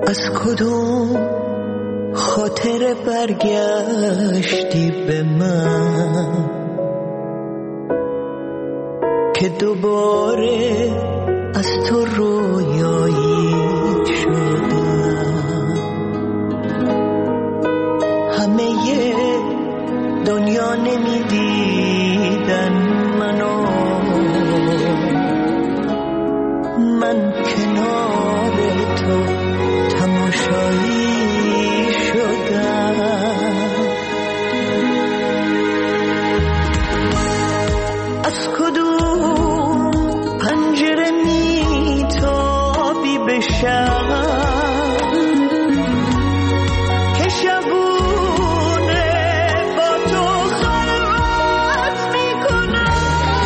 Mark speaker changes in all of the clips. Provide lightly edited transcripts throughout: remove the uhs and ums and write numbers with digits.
Speaker 1: از کدوم خاطر برگشتی به من که دوباره از تو رویایی شدم. همه دنیا نمیدیدن منو، من کنار تو تماشایی شدم. از کدوم پنجره میتابی به شب که شبونه با تو خلوت میکنم.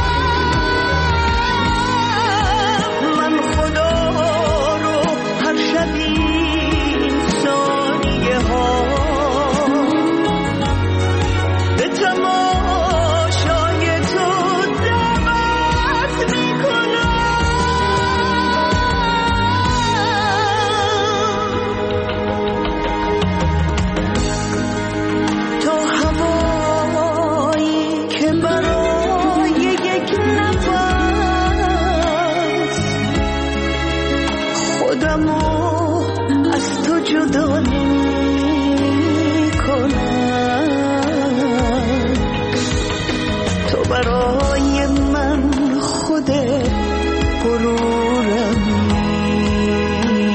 Speaker 1: من خدا رو هر شبی ثانیه ها به تماشای تو دعوت میکنم. تو هوایی که برای یک نفس خودمو از تو جدا نمی‌کنم. تو برای من خود غرورمی،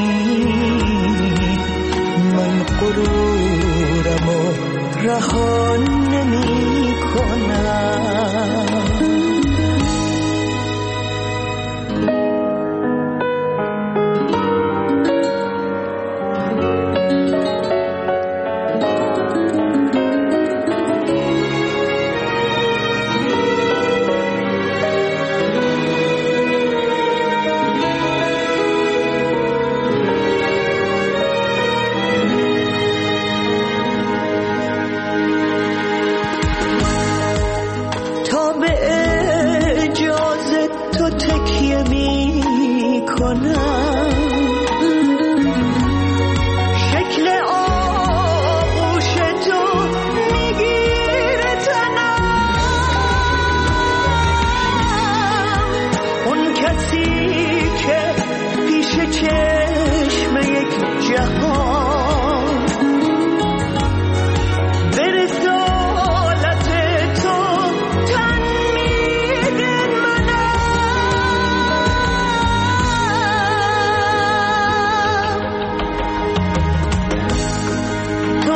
Speaker 1: من غرورمو رها نمی‌کنم. تا به اجازه تو تکیه می‌کنم، شکل آغوش تو میگیره تنم. اون کسی که پیش چشم یک جهان به رسالت تو تن میده منم. تو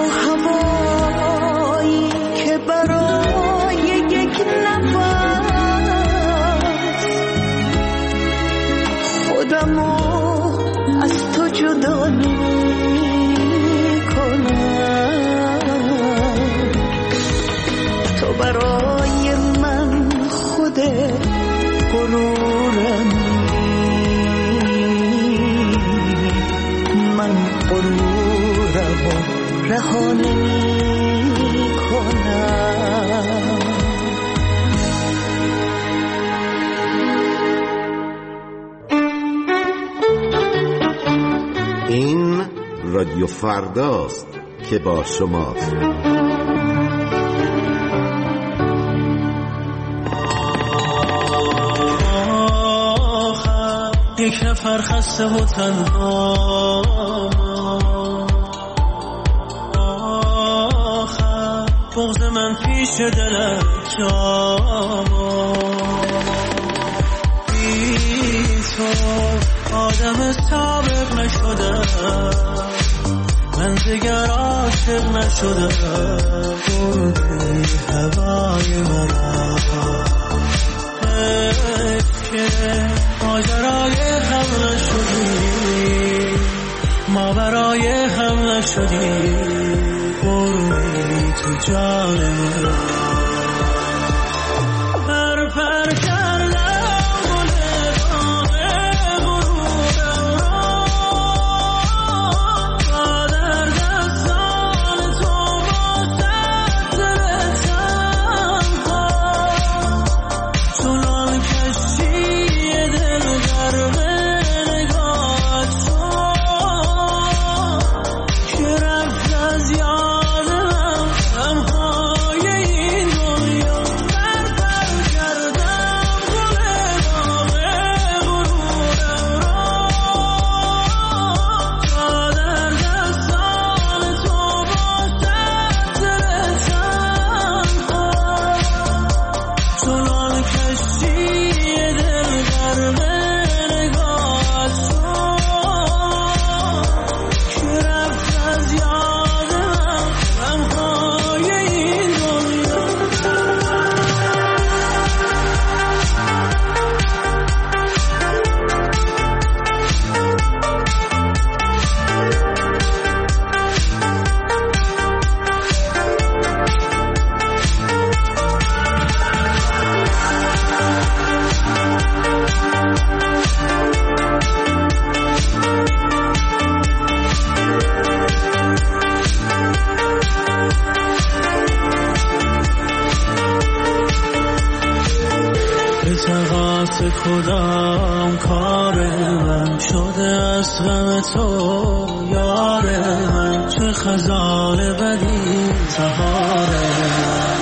Speaker 1: هوایی که برای یک نفس خودمو از تو جدا نمی‌کنم. تو برای من خود غرورمی، من غرورمو رها نمی‌کنم.
Speaker 2: این رادیو فرداست که با شماست.
Speaker 3: یک نفر خسته و تنها، آخر بغض من پیش دلت جاما. بی تو آدم سابق نشدم، من دیگر عاشق نشدم. بردی هوای مرا، که ماجرای هم نشدی، ما برای هم نشدی. بردی تو جان مرا، پر پر کردم و نگاه غرورم را با در دستان تو باشد دل تنها. چنان کشتی دل غرق نگاهت شد، هم کار من شده از غم تو یار من چه خزان بدی سهار من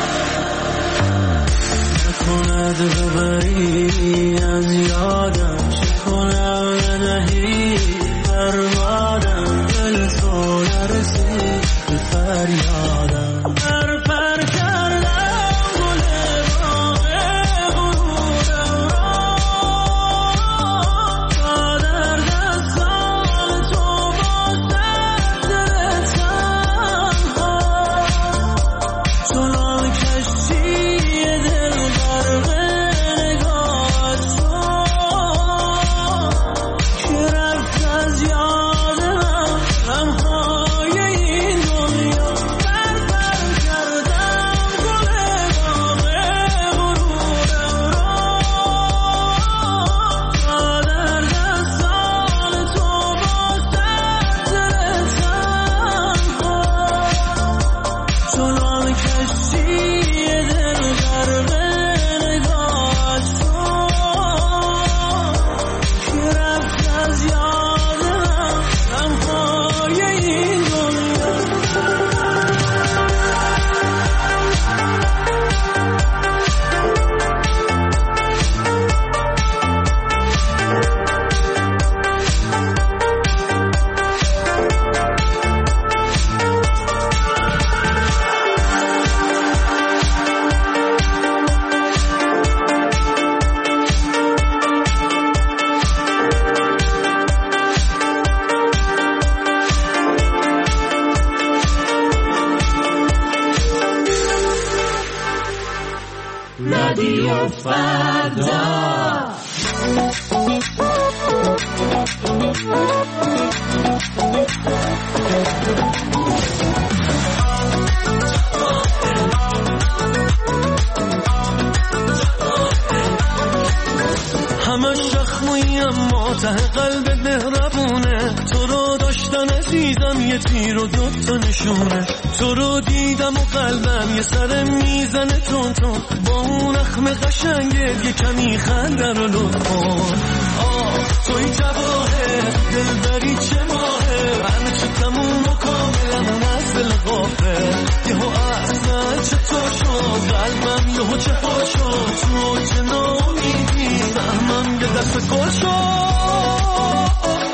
Speaker 3: نکند ببری از یادم چه کنم ندهی بربادم دل تو نرسید به فریادم پر کردم گل باغ غرورم را تا در دستان تو باشد دل تنها چنان کشتی دل غرق نگاهت شد که رفت از یادم غمهای این دنیا پر کردم گل باغ غرورم را تا در دستان تو باشد دل تنها چنان کشتی دل غرق نگاهت شد که رفت از یادم غمهای این دنیا رادیو فردا همه شخموی اما ته قلب مهربونه تو رو داشتن عزیزم یه تیر و دوتا نشونه تو رو دیدم و قلبم یه سر میزنه تون تون با اون اخم قشنگه یه کمی خنده رو لطف کن توی جواهر دلبری چه ماهه همه چی تموم و کاملمون از دل غافه یهو اصلا چطور شد قلبم یهو چه پا شد تو چه نامیدی فهمم یه دست گل شد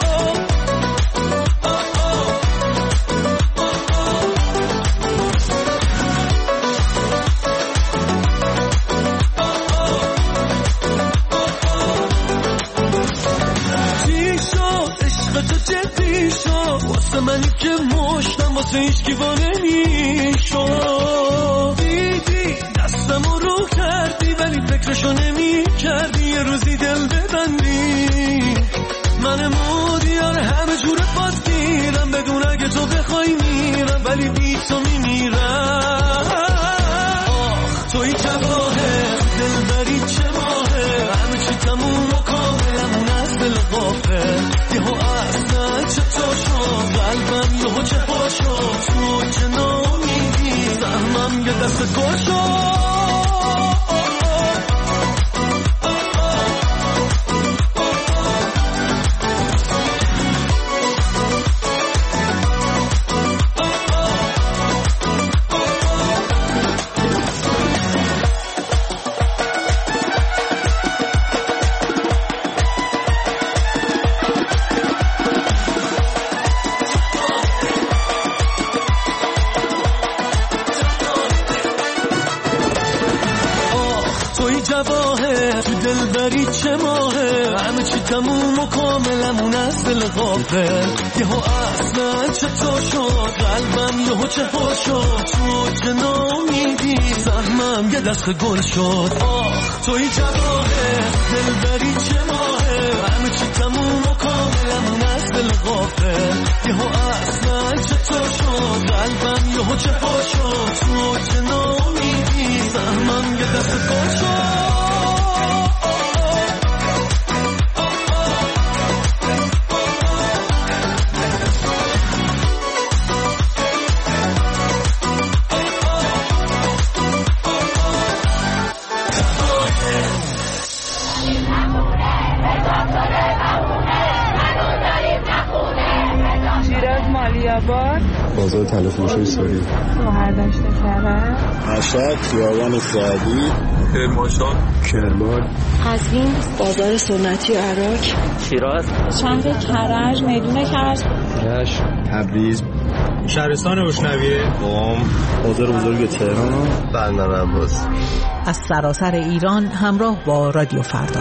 Speaker 3: جدی شو واسه منی که مشتم واسه هیچ کیوانه نیشو دیدی دستمو رو کردی ولی فکرشو نمی کردی یه روزی دل ببندی من مودیار همه جور باز گیرم بدون اگه تو بخوای میرم ولی بی تو میمیرم توی جواهر دلبری چه ماهه همه چی تموم و کاملمون از دل غافه یهو اصلا چطور شد قلبم یهو چه پا شد تو چه نامیدی فهمم یه دست گل شد دلبری چه ماهه همه چی تموم و کاملمون از دل غافل یهو اصلا چطور شد قلبم یهو چه پا شد تو چه نامیدی سهمم یه دست گل شد توی جواهر دلبری چه ماهه همه چی تموم و کاملمون از دل غافل یهو اصلا چطور شد قلبم یهو چه پا شد تو چه نامیدی سهمم یه دست گل شد
Speaker 4: خیرآباد،
Speaker 5: بازار طلافروشی سوری،
Speaker 4: شهردشت کرج،
Speaker 6: مشهد، خیابان سعدی،
Speaker 5: کرمانشاه، کرمان،
Speaker 7: قزوین، بازار سنتی عراق،
Speaker 8: شیراز،
Speaker 4: شهر کرج، میدون کرج،
Speaker 5: رشت، تبریز،
Speaker 9: شهرستان روشنویه،
Speaker 5: قم، بازار بزرگ تهران،
Speaker 2: بندرعباس.
Speaker 10: از سراسر ایران همراه با رادیو فردا.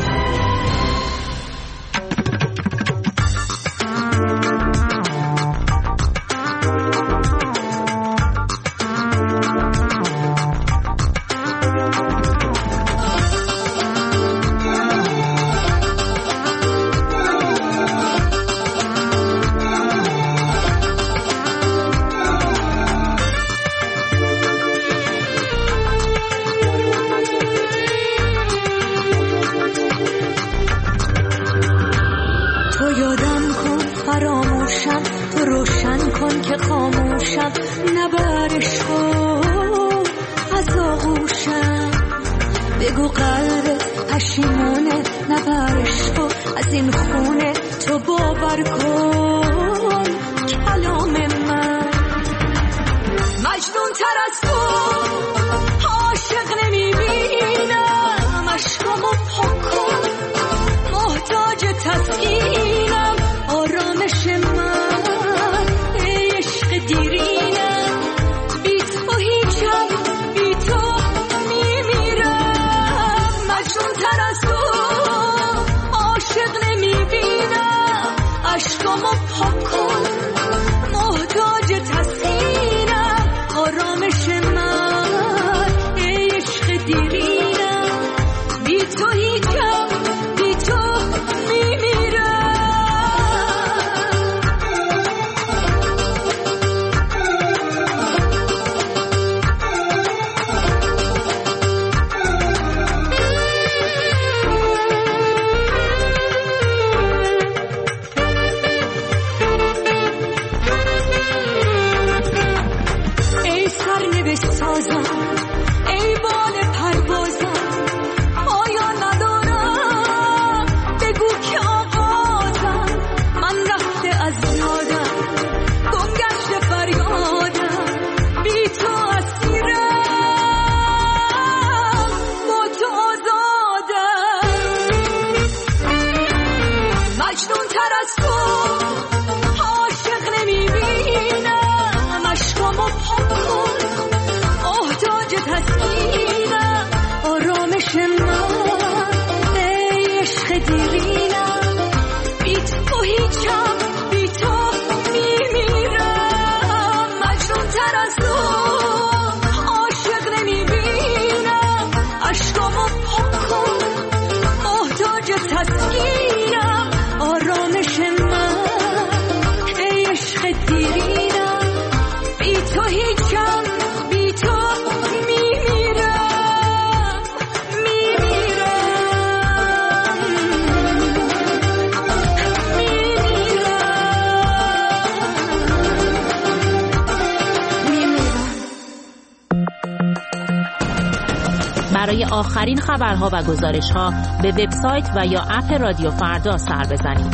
Speaker 11: برای آخرین خبرها و گزارش‌ها به وبسایت و یا اپ رادیو فردا سر بزنید.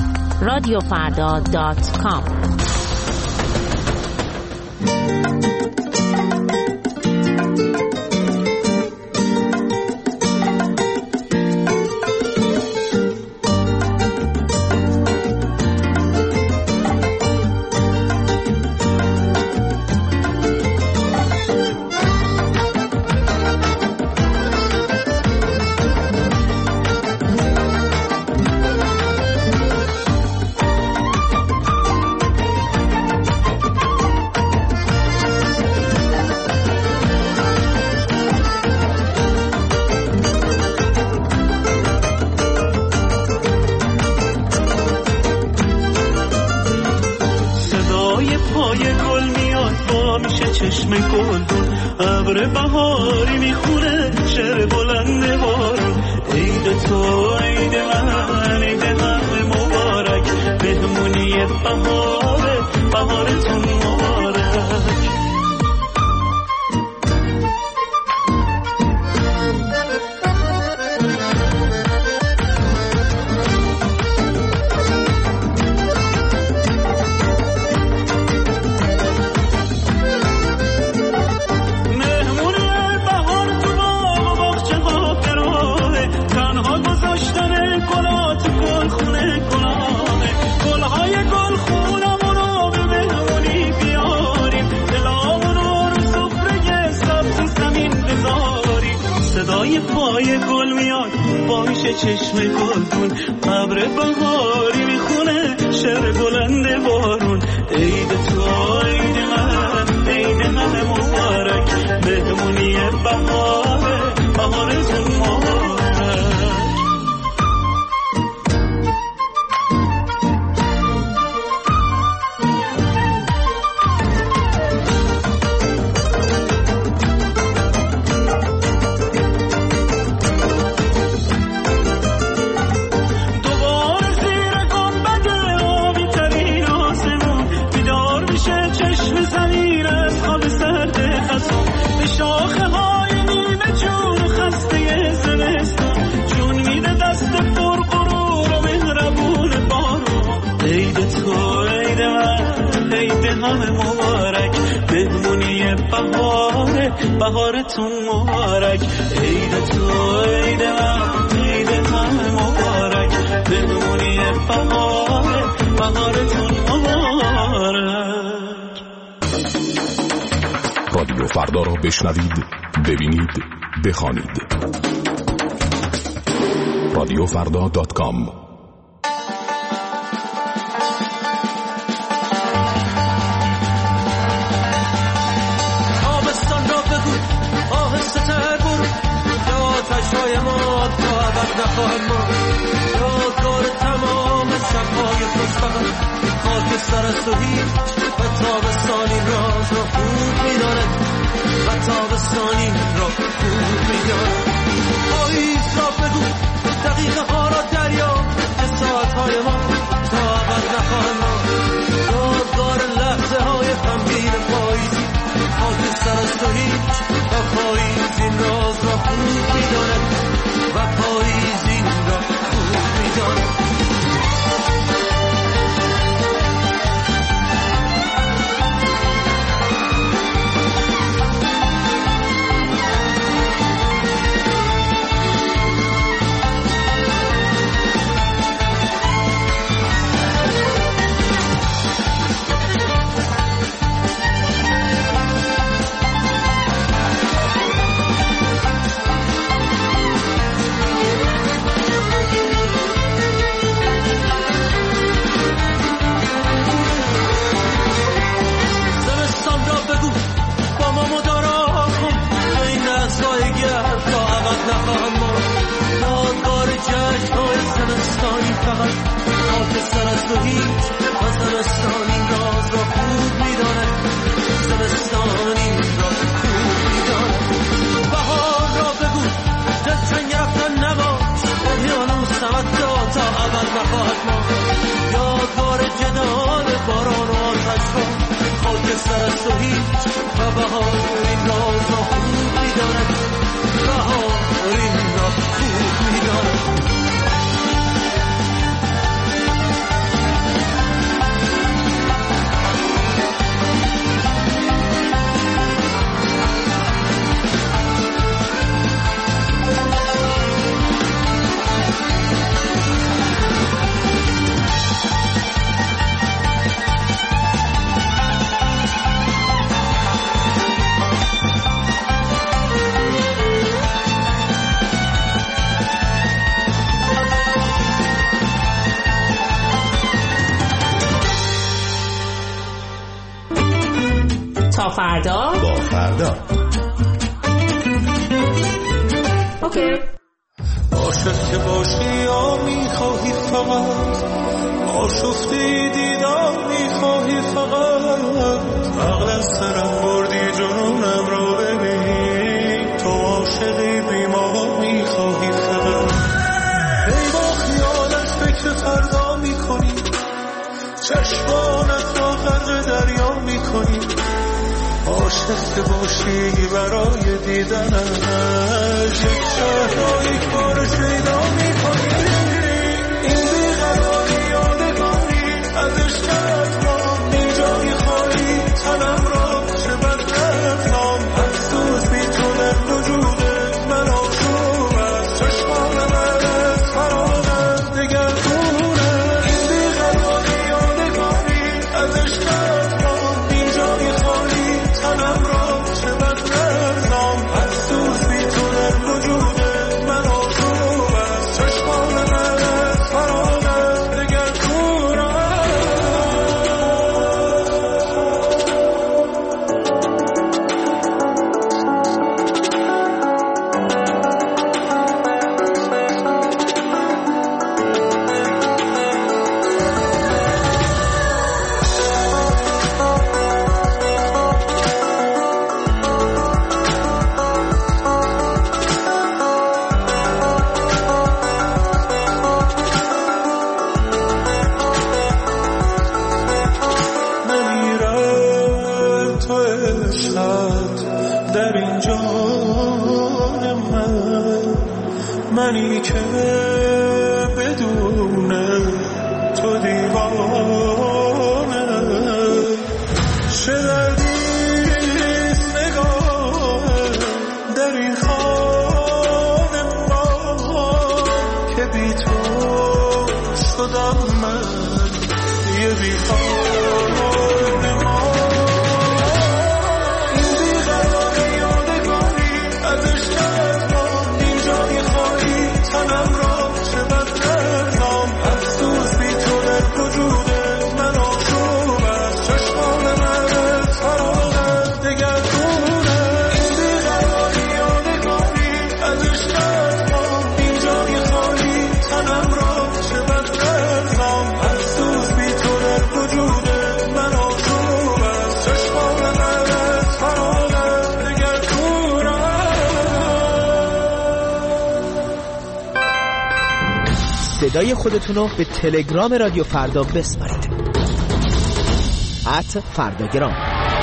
Speaker 11: radiofrda.com.
Speaker 3: چشم گلدون ابر بهاری میخونه شعر بلند بارون عید تو عید من مبارک مهمونی بهارتون مبارک. باشه چشم گلگون ابر بهاری میخونه شعر بلند بارون عید تو عید من مبارک مهمونی بهارتون مبارک مبارک مهمونی بهارتون مبارک عید تو عید من مبارک مهمونی بهارتون مبارک.
Speaker 8: رادیو فردا را بشنوید، ببینید، بخوانید. رادیوفردا.com.
Speaker 3: نخواهد ما یادگار تمام شبهای خوشبخت خاکستر است و هیچ و تابستانی راز را خوب می‌داند و تابستانی را خوب می‌داند. پاییز را بگو دقیقه ها را دریا که ساعتهای ما تا ابد نخواهد ما یادگار لحظه های غمگین پاییزی خاکستر است و هیچ و پاییز این راز را خوب می‌داند و پاییز این را خوب می‌داند. خاکستر است و هیچ و زمستان این راز را خوب می‌داند زمستان این را خوب می‌داند. بهار را بگو دلتنگ رفتن نباش اقیانوس نمد تا ابد نخواهد ماند یادگار جدال باران و آتش را خاکستر است و هیچ و بهار این راز را خوب می‌داند بهار این را خوب می‌داند.
Speaker 11: تا فردا
Speaker 2: با فردا.
Speaker 11: اوکی.
Speaker 3: عاشق که باشی یا میخواهی فقط آشفتی دیدم میخواهی فقط عقل از سرم بردی جنونم را ببین تو عاشقی بی ما میخواهی فقط ای با خیالت فکر فردا میکنی چشمانت را غرق دریا میکنی عاشق که باشی برای دیدنش یک شهر را یک بار شیدا میکنی این بیقراری یادگاری از عشقت ما این جای خالی تنم را چه بد رفتم افسوس میتونه وجودت من آشوب از چشمانم از فرامت دگرگونه این بیقراری یادگاری از عشقت ما این جای خالی تنم را چه بد رفتم افسوس میتونه وجودت من آشوب در این جان منی که بدون تو دیوانه چه دردیست نگاه در این خانه ما که بی تو شدم من یه بی خانه ما این بیقراری یادگاری ازش کرد ما اینجای خالی تنم را چه بد کردم افسوس بی تو در وجود من آشوب از چشمان من فرامت دگر دونه این بیقراری یادگاری ازش کرد ما اینجای خالی تنم را چه بد کردم افسوس بی تو در وجود من آشوب از چشمان من فرامت دگر دونه.
Speaker 12: صدای خودتون رو به تلگرام رادیو فردا بسپارید. @فرداگرام.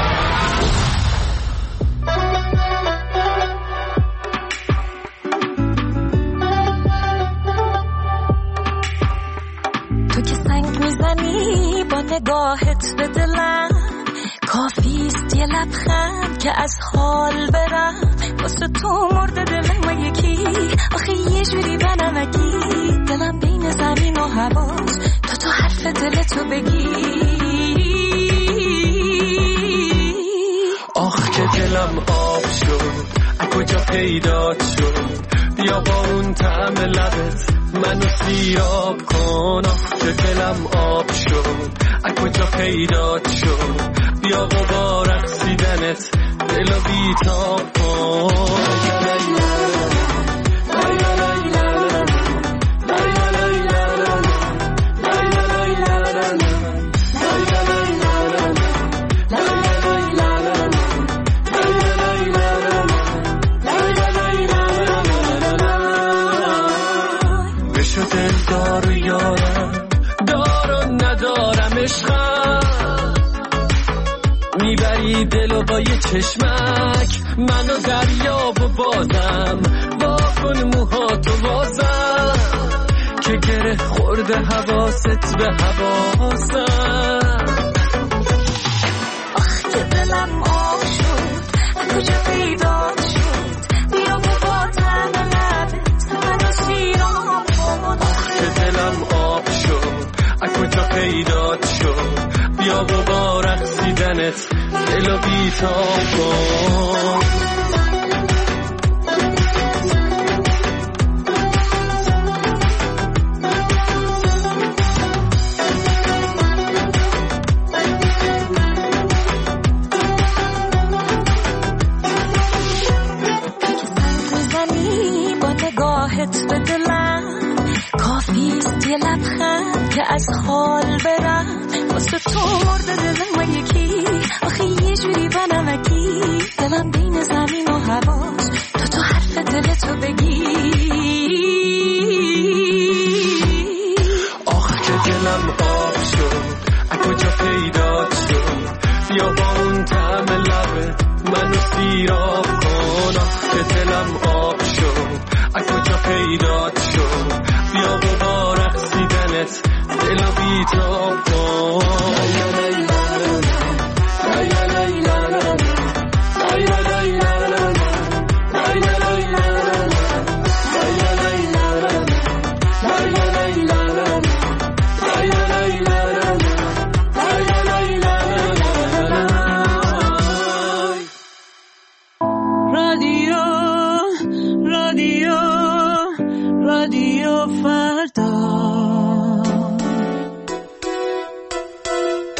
Speaker 13: تو که سنگ میزنی با نگاهت به دلم کافیست یه لبخند که از حال برم واسه تو مرده دلم یکی آخه یه جوری بنمکی دلم بین زمین و هواست تو حرف دلتو بگی
Speaker 3: آخ که دلم آب شد از کجا پیدات شد بیا با اون طعم لبت منو سیراب کن آخ که دلم آب شد از کجا پیدات شد بیا با رقصیدنت دلو بیتاب کن دار و یارم دار و ندارم عشقم میبری دلو با یه چشمک منو دریاب و بازم با کن موهاتو بازم که گره خورده حواست به حواسم
Speaker 13: آخ که دلم آب شد کجا پیدا شد بیا با تن لبت منو سیراب کن
Speaker 3: دلم آب شد از کجا پیدات شد بیا با رقصیدنت دلو بیتاب کن
Speaker 13: میزنی با نگاهت به دلم کافیست یه لبخند که از حال برم واسه تو مرده دلم یکی آخه یه جوری بنمکی دلم بین زمین و هواست تو حرف دلتو بگی
Speaker 3: آخ که دلم آب شد از کجا پیدات شد بیا با اون طعم لبت منو سیراب کن آخ که دلم آب شد از کجا پیدات شد بیا با رقصیدنت دلو بیتاب کن
Speaker 1: رادیو فردا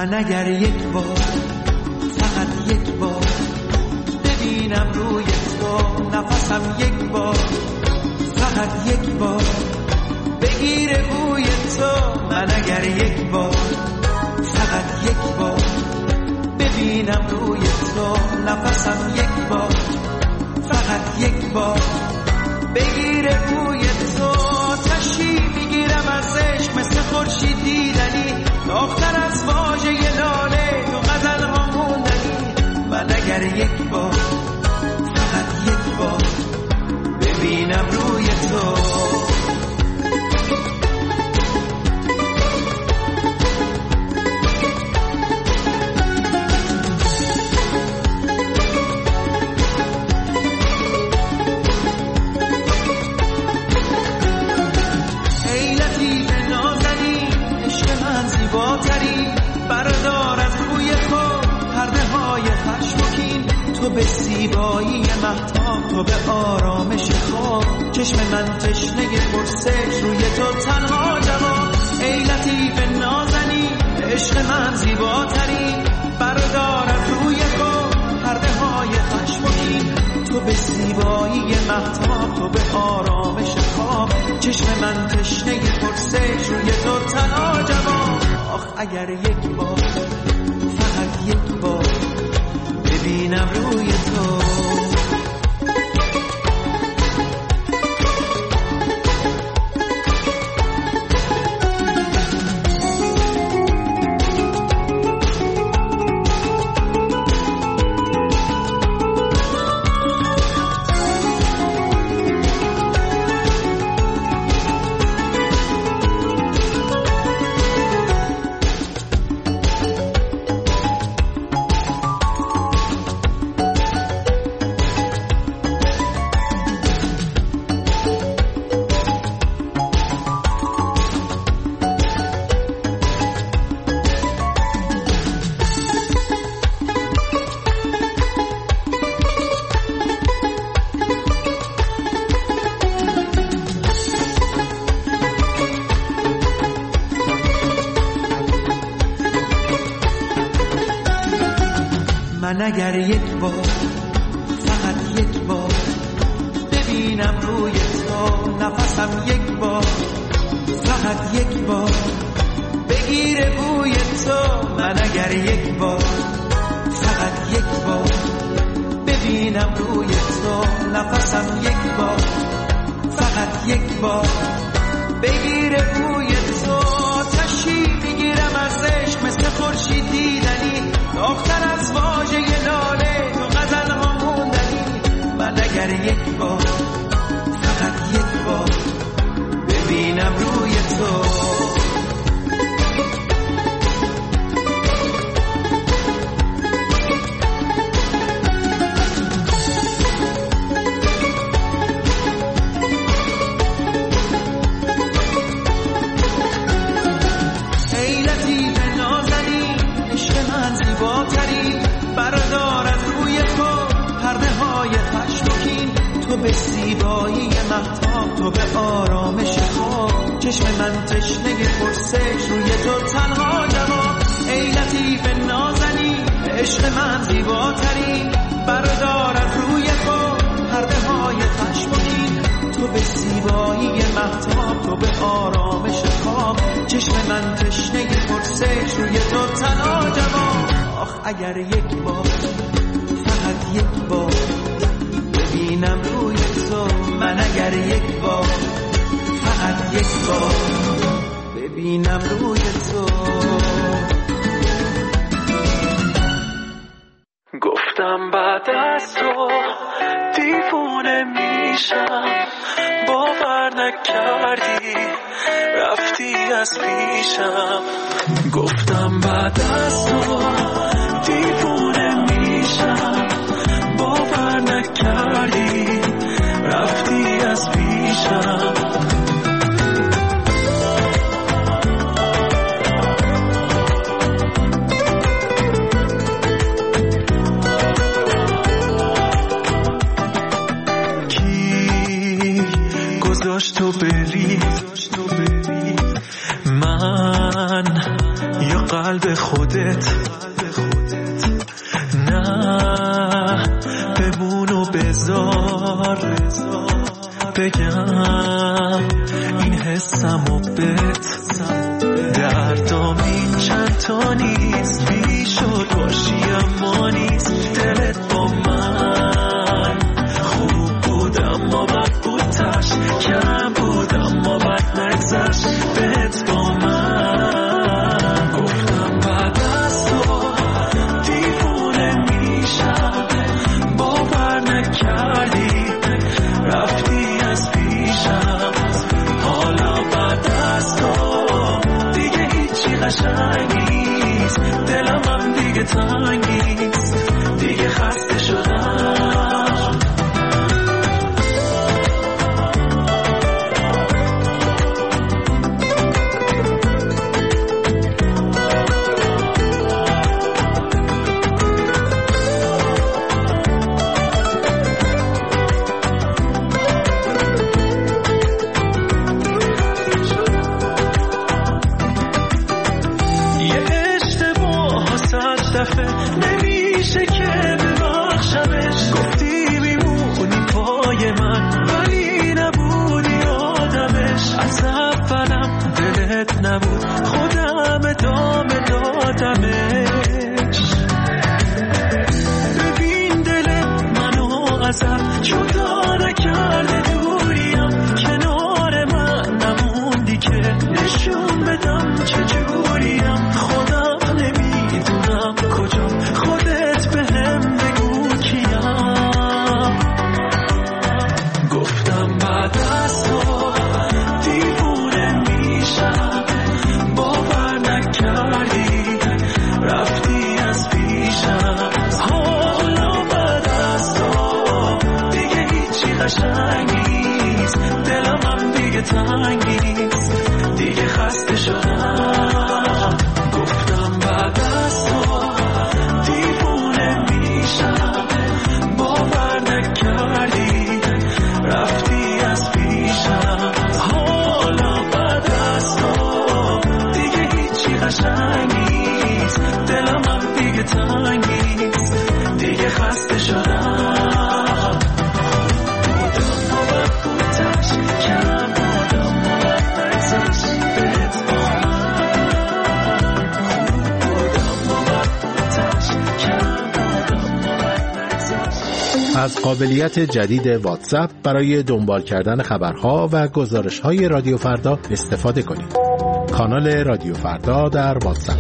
Speaker 1: من اگر یک بار، فقط یک بار ببینم روی تو نفسم، یک بار فقط یک بار بگیره بوی تو. من اگر یک بار، فقط یک بار ببینم روی تو نفسم، یک بار فقط یک بار بگیره بوی تو. تشی میگیرم از عشق مثل خورشید دیدنی، داغ‌تر از واژه لاله تو غزل ها موندنی. من اگر یک بار، فقط یک بار ببینم روی تو. تو به زیبایی مهتاب، تو به آرامش خواب، چشم من تشنه پرسش روی تو تنها جواب. ای لطیف نازنی، عشق من زیباتری، بردار از روی خواب پرده های خشمگین. تو به زیبایی مهتاب، تو به آرامش خواب، چشم من تشنه پرسش روی تو تنها جواب. آخ اگر یک بار، فقط یک بار ببینم روی تو. من اگر یک بار، فقط یک بار ببینم روی تو نفسم، یک بار فقط یک بار بگیره بوی تو. من اگر یک بار، فقط یک بار ببینم روی تو نفسم، یک بار فقط یک بار بگیره بوی تو. تشی میگیرم از عشق مثل خورشید دیدنی، داغ‌تر از واژه لاله تو غزل ها موندنی. من اگر یک بار، فقط یک بار ببینم روی تو. تو به زیبایی مهتاب، تو به آرامش خواب، چشم من تشنه پرسش روی تو تنها جواب. ای لطیف نازنی، عشق من زیباتری، بردار از روی خواب پرده های خشمگین. تو به زیبایی مهتاب، تو به آرامش خواب، چشم من تشنه پرسش روی تو تنها جواب. آخ اگر یک بار، فقط یک بار ببینم روی تو. من اگر یک بار، فقط یک بار ببینم روی تو.
Speaker 3: گفتم بعد از تو دیوونه میشم، باور نکردی رفتی از پیشم. گفتم بعد از تو دیوونه میشم، باور نکردی رفتی از پیشم. کی گذاشت تو بری، من یا قلب خودت. نه بمون و بذار بگم این حسمو بهت. دردام این چند تا نیست، بیشد باشی اما نیست. دلت با من خوب بود اما بد بود، تش کم بود اما بد نگذشت. بهت با من گفتم بعد از تو دیوونه میشم، باور نکردی رفتی از پیشم. حالا بعد از تو دیگه هیچی قشنگ نیست، دلم هم دیگه تنگ نیست، دیگه خسته شدم. نمیشه که ببخشمش، گفتی میمونی پای من ولی نبودی آدمش. از اولم دلت نبود، خودم ادامه دادمش. ببین دلت منو ازم جدا نکرده، دوریم کنار من نموندی که نشون بدم چجوریم. خودم نمیدونم کجا، خودت بهم بگو کیم. گفتم بعد از تو دیوونه میشم، باور نکردی رفتی از پیشم. حالا بعد از تو دیگه هیچی قشنگ نیست، دلم هم دیگه تنگ نیست، دیگه خسته شدم. گفتم بعد از تو دیوونه میشم، باور نکردی رفتی از پیشم. حالا بعد از تو دیگه هیچی قشنگ نیست، دلم هم دیگه تنگ نیست، دیگه خسته شدم. بودم و بد بودش، کم بودم و بد نگذشت. بهت با من خوب بودم و بد بودش، کم بودم و بد نگذشت.
Speaker 2: از قابلیت جدید واتساپ برای دنبال کردن خبرها و گزارش‌های رادیو فردا استفاده کنید. کانال رادیو فردا در واتساپ.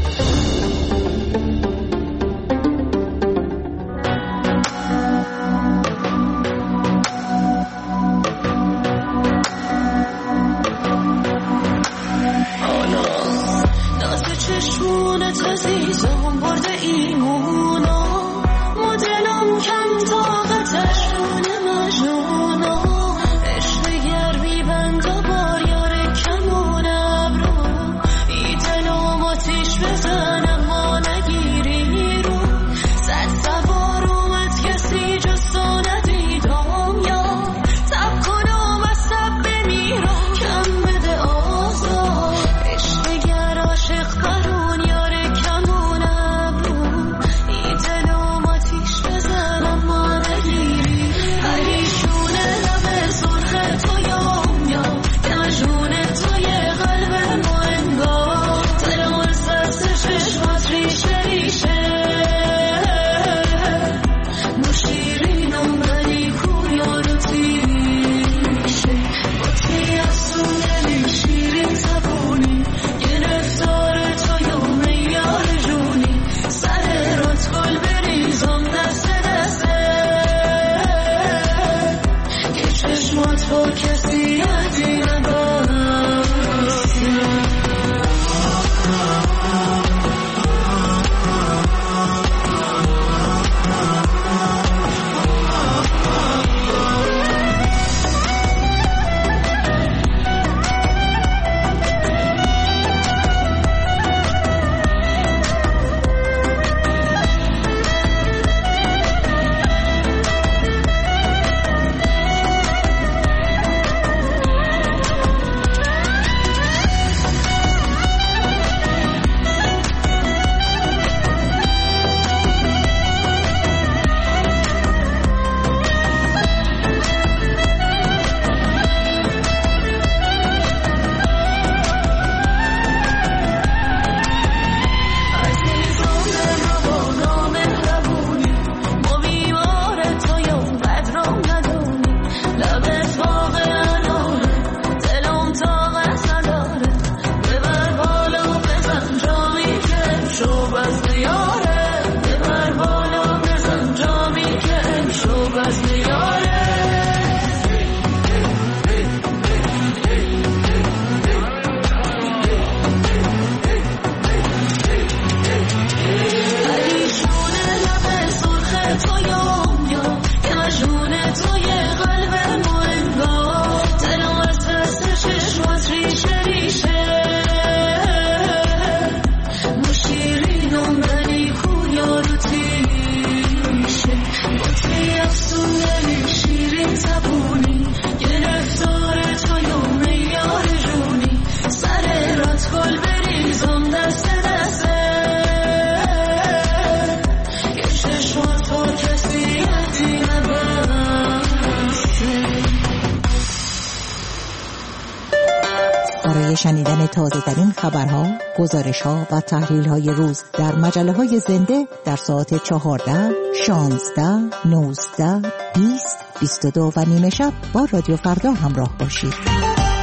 Speaker 13: عاشق قرون یاره
Speaker 10: برای شنیدن تازه‌ترین خبرها، گزارش‌ها و تحلیل‌های روز در مجله‌های زنده در ساعت 14، 16، 19، 20، 22 و نیمه شب با رادیو فردا همراه باشید.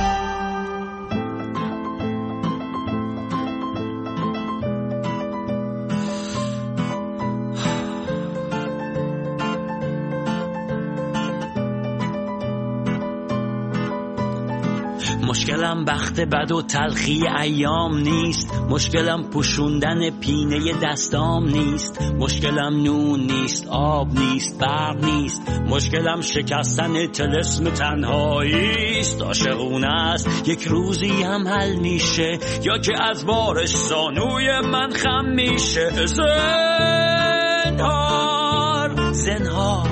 Speaker 14: مشکلم بخت بد و تلخی ایام نیست، مشکلم پوشوندن پینه دستام نیست، مشکلم نون نیست، آب نیست، برق نیست، مشکلم شکستن طلسم تنهایی است. عاشقونه است یک روزی هم حل میشه، یا که از بارش زانوی من خم میشه. زنهار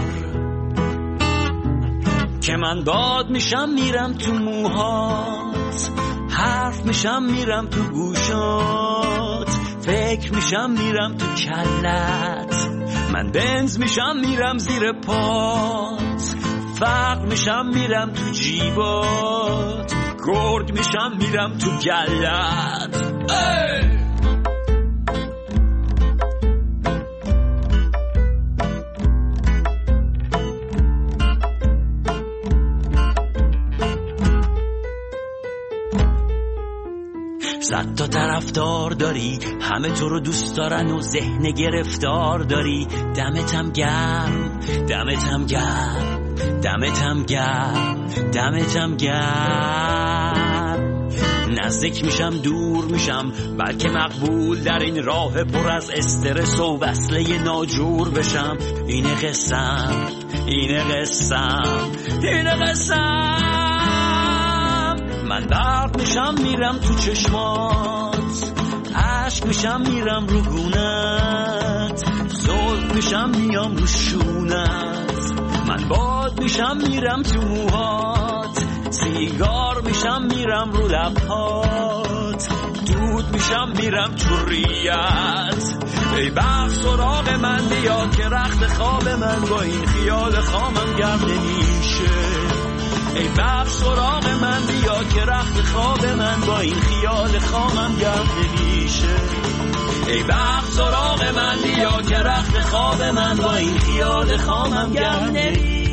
Speaker 14: که من باد میشم میرم تو موهات، حرف میشم میرم تو گوشات، فکر میشم میرم تو کلت، من بنز میشم میرم زیر پات، فقر میشم میرم تو جیبات، گرگ میشم میرم تو گلت. صد تا طرفدار داری، همه تو رو دوست دارن و ذهن گرفتار داری. دمتم گرم، دمتم گرم، دمتم گرم، دمتم گرم. نزدیک میشم دور میشم، بلکه مقبول در این راه پر از استرس و وصله ناجور بشم. اینه قسم، اینه قسم، اینه قسم. من برق میشم میرم تو چشمات، عشق میشم میرم رو گونت، زلف میشم میام رو شونت، من باد میشم میرم تو موهات، سیگار میشم میرم رو لبهات، دود میشم میرم تو ریت. ای بخت سراغ من بیا که رخت خواب من با این خیال خامم گرم نمیشه. ای بخت سراغ من بیا که رخت خواب من با این خیال خامم گرم نمیشه. ای بخت سراغ من بیا که رخت خواب من با این خیال خامم گرم نمیشه.